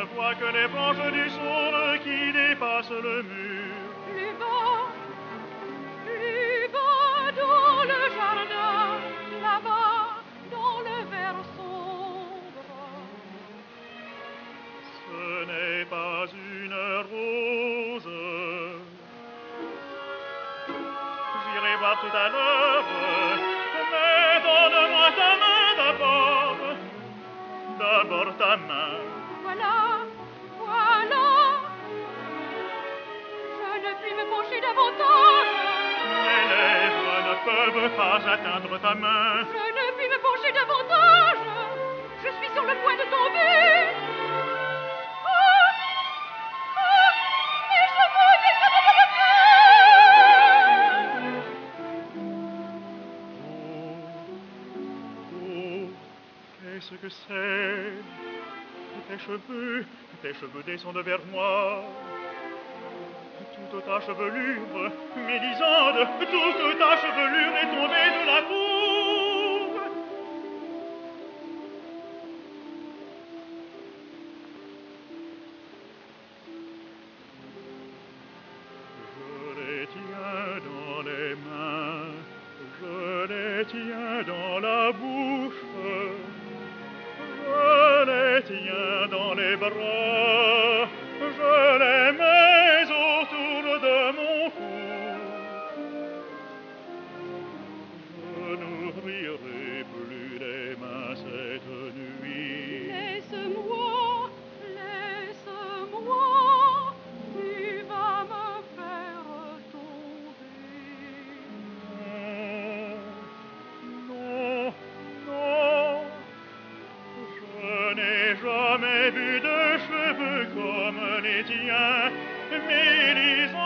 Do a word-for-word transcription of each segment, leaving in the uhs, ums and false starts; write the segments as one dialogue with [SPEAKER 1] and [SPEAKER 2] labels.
[SPEAKER 1] vois que les branches du saule qui dépassent le mur.
[SPEAKER 2] Plus bas, plus bas dans le jardin, là-bas dans le verre sombre.
[SPEAKER 1] Ce n'est pas une rose. J'irai voir tout à l'heure, mais donne-moi ta main d'abord. D'abord ta main.
[SPEAKER 2] Voilà, voilà. Je ne puis me pencher davantage.
[SPEAKER 1] Mes lèvres ne peuvent pas atteindre ta main.
[SPEAKER 2] Je ne puis me pencher davantage. Je suis sur le point de tomber. Ah, ah, mes cheveux descendent de le
[SPEAKER 1] Oh, oh, qu'est-ce que c'est? Tes cheveux, tes cheveux descendent vers moi. Toute ta chevelure, Mélisande, toute ta chevelure est tombée de la cour. Je les tiens dans les mains, je les tiens dans la bouche. Je les tiens dans les bras, je les mets autour de mon cou. Je n'ouvrirai plus les mains cette nuit.
[SPEAKER 2] Laisse-moi, laisse-moi, tu vas me faire tomber.
[SPEAKER 1] Non, non, non. Je n'ai jamais vu de cheveux comme les tiens, Mélisande.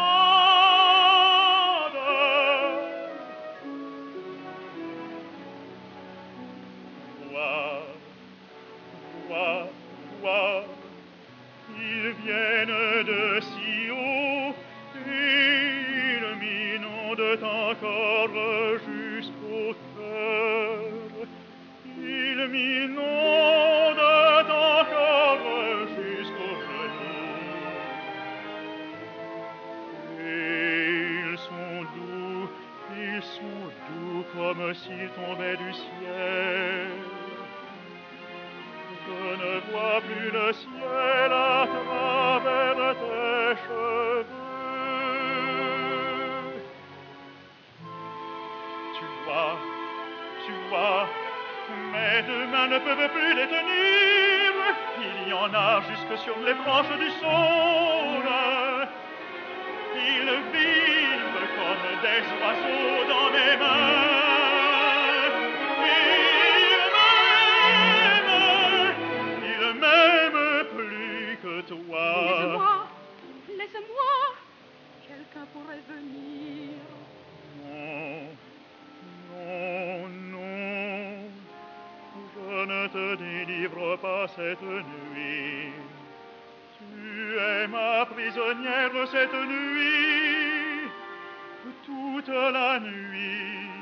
[SPEAKER 1] Vois, vois, vois, ils viennent de si haut, ils m'inondent encore jusqu'au cœur. Ils m'inondent encore jusqu'aux genoux. Et ils sont doux, ils sont doux comme s'ils tombaient du ciel. Je ne vois plus le ciel à travers tes cheveux. Tu vois, tu vois, mes deux mains ne peuvent plus les tenir. Il y en a jusque sur les branches du saule. Ils vivent comme des oiseaux dans mes mains. Ils m'aiment, ils m'aiment plus que toi.
[SPEAKER 2] Laisse-moi, laisse-moi, quelqu'un pourrait venir.
[SPEAKER 1] Non, non, non, je ne te délivre pas cette nuit. Tu es ma prisonnière cette nuit, toute la nuit.